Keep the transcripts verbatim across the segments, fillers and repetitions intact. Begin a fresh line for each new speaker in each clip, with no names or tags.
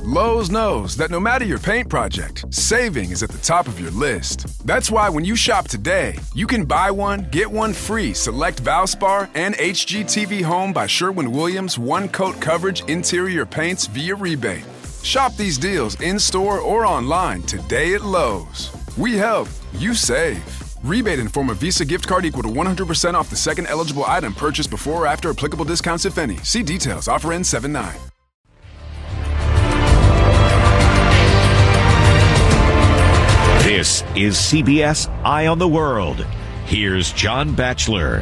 Lowe's knows that no matter your paint project, saving is at the top of your list. That's why when you shop today, you can buy one, get one free select Valspar and H G T V Home by Sherwin-Williams one-coat coverage interior paints via rebate. Shop these deals in-store or online today at Lowe's. We help, you save. Rebate in form of Visa gift card equal to one hundred percent off the second eligible item purchased before or after applicable discounts, if any. See details. Offer ends seven nine.
This is C B S Eye on the World. Here's John Batchelor.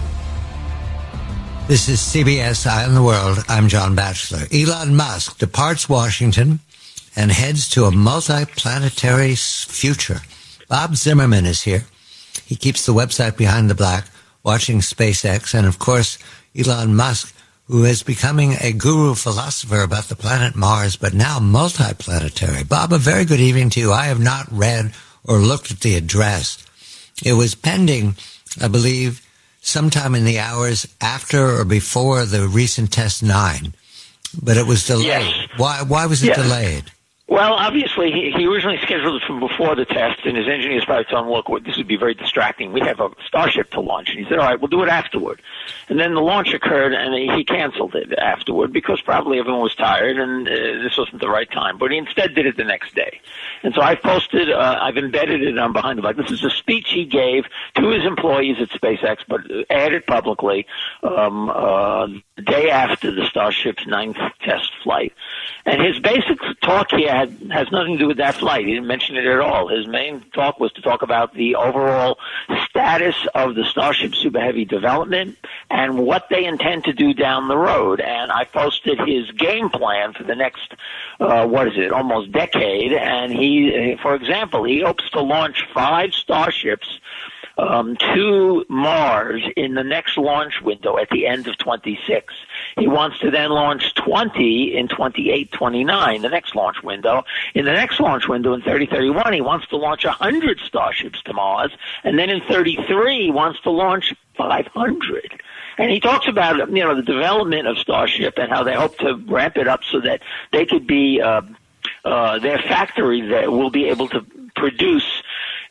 This is C B S Eye on the World. I'm John Batchelor. Elon Musk departs Washington and heads to a multi-planetary future. Bob Zimmerman is here. He keeps the website Behind the Black, watching SpaceX, and of course, Elon Musk, who is becoming a guru philosopher about the planet Mars, but now multi-planetary. Bob, a very good evening to you. I have not read or looked at the address. It was pending, I believe, sometime in the hours after or before the recent Test nine, but it was delayed.
Yes.
Why, why was it
yes.
delayed?
Well, obviously, he, he originally scheduled it from before the test, and his engineers probably told him, look, this would be very distracting. We have a Starship to launch. And he said, all right, we'll do it afterward. And then the launch occurred, and he, he canceled it afterward because probably everyone was tired, and uh, this wasn't the right time. But he instead did it the next day. And so I've posted, uh, I've embedded it on Behind the Black. This is a speech he gave to his employees at SpaceX, but aired publicly um, uh, the day after the Starship's ninth test flight. And his basic talk here had, has nothing to do with that flight. He didn't mention it at all. His main talk was to talk about the overall status of the Starship Super Heavy development and what they intend to do down the road. And I posted his game plan for the next, uh, what is it, almost decade. And he, for example, he hopes to launch five Starships Um, to Mars in the next launch window at the end of twenty-six. He wants to then launch twenty in twenty-eight twenty-nine, the next launch window. In the next launch window in thirty thirty-one, he wants to launch one hundred Starships to Mars. And then in thirty-three, he wants to launch five hundred. And he talks about, you know, the development of Starship and how they hope to ramp it up so that they could be, uh, uh, their factory that will be able to produce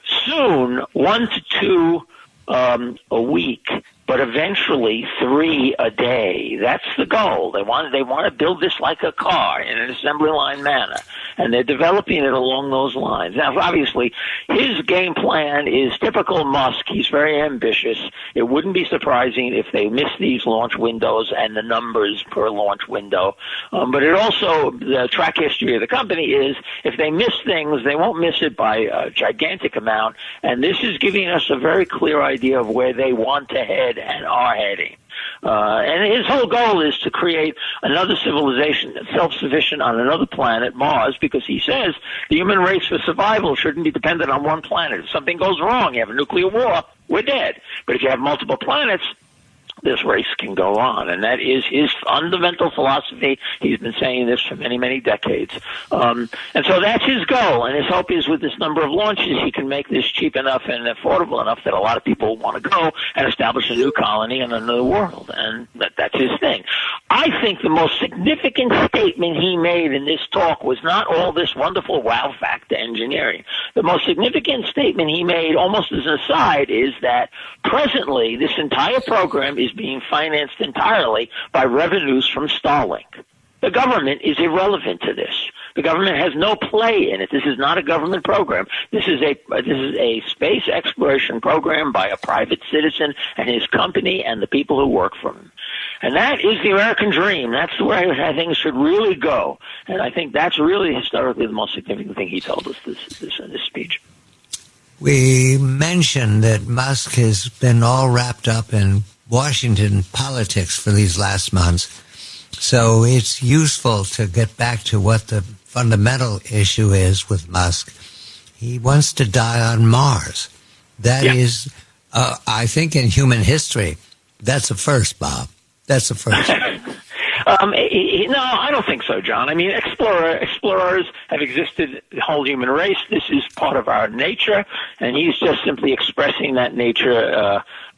soon one to two um, a week, but eventually three a day. That's the goal. They want they want to build this like a car in an assembly line manner, and they're developing it along those lines. Now, obviously, his game plan is typical Musk. He's very ambitious. It wouldn't be surprising if they miss these launch windows and the numbers per launch window. Um, but it also, the track history of the company is if they miss things, they won't miss it by a gigantic amount. And this is giving us a very clear idea of where they want to head and are heading. Uh, and his whole goal is to create another civilization that's self-sufficient on another planet, Mars, because he says the human race for survival shouldn't be dependent on one planet. If something goes wrong, you have a nuclear war, we're dead. But if you have multiple planets, this race can go on, and that is his fundamental philosophy. He's been saying this for many, many decades. Um, and so that's his goal, and his hope is with this number of launches, he can make this cheap enough and affordable enough that a lot of people want to go and establish a new colony in another world, and that, that's his thing. I think the most significant statement he made in this talk was not all this wonderful wow factor engineering. The most significant statement he made, almost as an aside, is that presently this entire program is being financed entirely by revenues from Starlink. The government is irrelevant to this. The government has no play in it. This is not a government program. This is a this is a space exploration program by a private citizen and his company and the people who work for him. And that is the American dream. That's the way I think it should really go. And I think that's really historically the most significant thing he told us this this, uh, this speech.
We mentioned that Musk has been all wrapped up in Washington politics for these last months. So it's useful to get back to what the fundamental issue is with Musk. He wants to die on Mars. That yeah. is, uh, I think in human history, that's a first, Bob. That's a first.
Um, he, no, I don't think so, John. I mean, explorer, explorers have existed the whole human race. This is part of our nature, and he's just simply expressing that nature uh,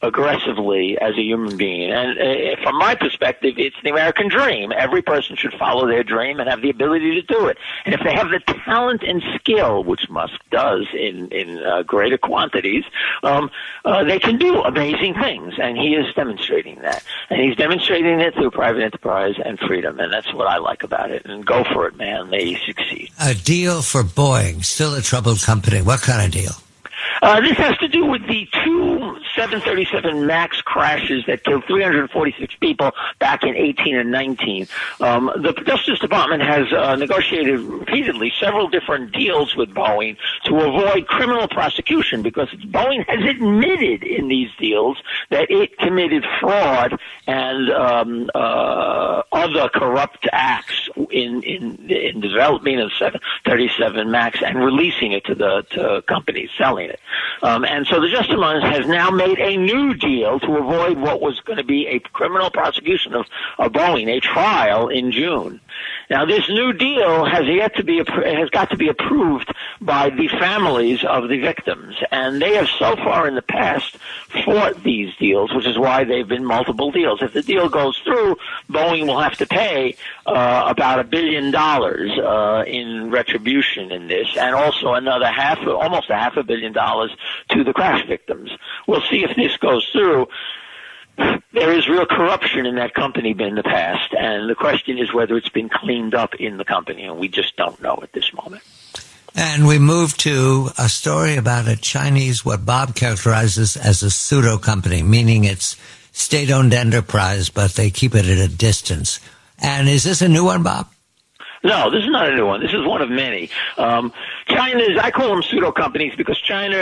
aggressively as a human being. And uh, from my perspective, it's the American dream. Every person should follow their dream and have the ability to do it. And if they have the talent and skill, which Musk does in, in uh, greater quantities, um, uh, they can do amazing things. And he is demonstrating that. And he's demonstrating it through private enterprise and freedom. And that's what I like about it. And go for it, man. They succeed.
A deal for Boeing, still a troubled company. What kind of deal?
Uh, this has to do with the two seven thirty-seven MAX crashes that killed three hundred forty-six people back in eighteen and nineteen. Um, the Justice Department has uh, negotiated repeatedly several different deals with Boeing to avoid criminal prosecution because Boeing has admitted in these deals that it committed fraud and um, uh, other corrupt acts in, in, in developing of seven thirty-seven MAX and releasing it to the to companies selling it. Um, and so the Justice Department has now made a new deal to avoid what was going to be a criminal prosecution of, of Boeing, a trial in June. Now, this new deal has yet to be has got to be approved by the families of the victims, and they have so far in the past fought these deals, which is why they've been multiple deals. If the deal goes through, Boeing will have to pay uh, about a billion dollars uh, in retribution in this, and also another half, almost a half a billion dollars to the crash victims. We'll see if this goes through. There is real corruption in that company in the past, and the question is whether it's been cleaned up in the company, and we just don't know at this moment.
And we move to a story about a Chinese, what Bob characterizes as a pseudo company, meaning it's state-owned enterprise, but they keep it at a distance. And is this a new one, Bob?
No, this is not a new one. This is one of many. Um, China is, I call them pseudo companies because China, uh,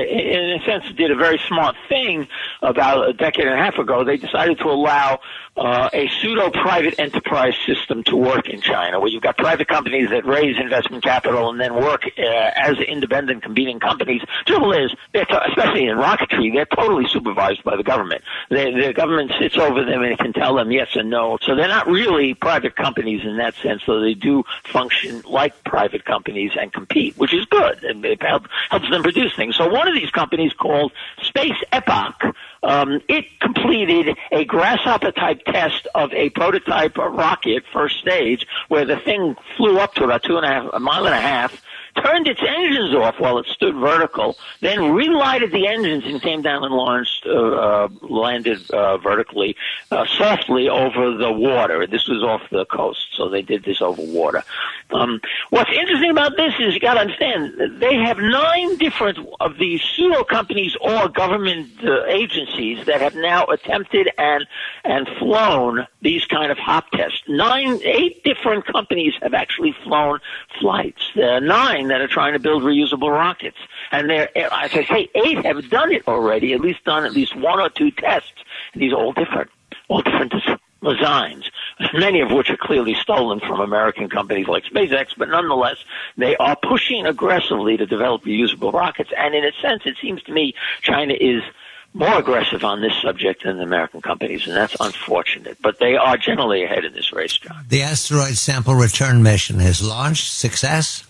in a sense, did a very smart thing about a decade and a half ago. They decided to allow uh, a pseudo private enterprise system to work in China, where you've got private companies that raise investment capital and then work uh, as independent competing companies. Trouble is, they're t- especially in rocketry, they're totally supervised by the government. They, the government sits over them and can tell them yes and no. So they're not really private companies in that sense, though they do function like private companies and compete, which is good, and it help, helps them produce things. So one of these companies called Space Epoch, um, it completed a grasshopper-type test of a prototype rocket, first stage, where the thing flew up to about two and a half, a mile and a half, turned its engines off while it stood vertical, then relighted the engines and came down and launched, uh, uh, landed uh, vertically, uh, softly over the water. This was off the coast, so they did this over water. Um, what's interesting about this is you got to understand they have nine different of these pseudo companies or government uh, agencies that have now attempted and and flown these kind of hop tests. Nine, eight different companies have actually flown flights. There are nine that are trying to build reusable rockets. And they're, as I say, eight have done it already, at least done at least one or two tests. These are all different, all different designs, many of which are clearly stolen from American companies like SpaceX, but nonetheless, they are pushing aggressively to develop reusable rockets. And in a sense, it seems to me China is more aggressive on this subject than the American companies, and that's unfortunate. But they are generally ahead in this race, John.
The asteroid sample return mission is launched. Success?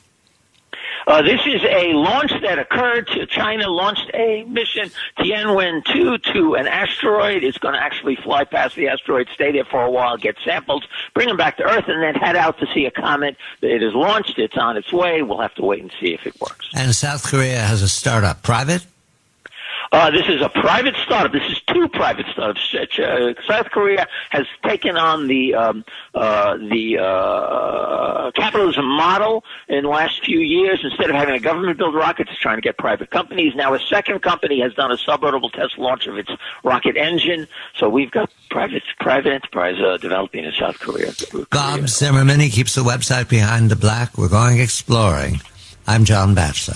Uh, this is a launch that occurred. China launched a mission, Tianwen two, to an asteroid. It's going to actually fly past the asteroid, stay there for a while, get samples, bring them back to Earth, and then head out to see a comet. It is launched. It's on its way. We'll have to wait and see if it works.
And South Korea has a startup. Private?
Uh, this is a private startup. This is two private startups. Uh, South Korea has taken on the um, uh, the uh, capitalism model in the last few years. Instead of having a government build rockets, it's trying to get private companies. Now a second company has done a suborbital test launch of its rocket engine. So we've got private private enterprise uh, developing in South Korea.
Bob Zimmerman, he keeps the website Behind the Black. We're going exploring. I'm John Batchelor.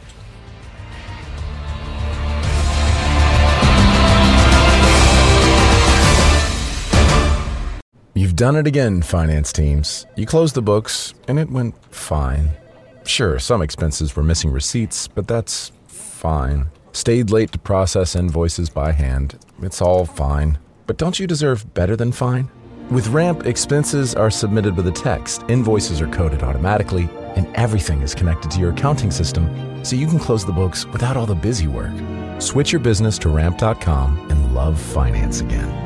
You've done it again, finance teams. You closed the books, and it went fine. Sure, some expenses were missing receipts, but that's fine. Stayed late to process invoices by hand. It's all fine. But don't you deserve better than fine? With Ramp, expenses are submitted with a text, invoices are coded automatically, and everything is connected to your accounting system, so you can close the books without all the busy work. Switch your business to ramp dot com and love finance again.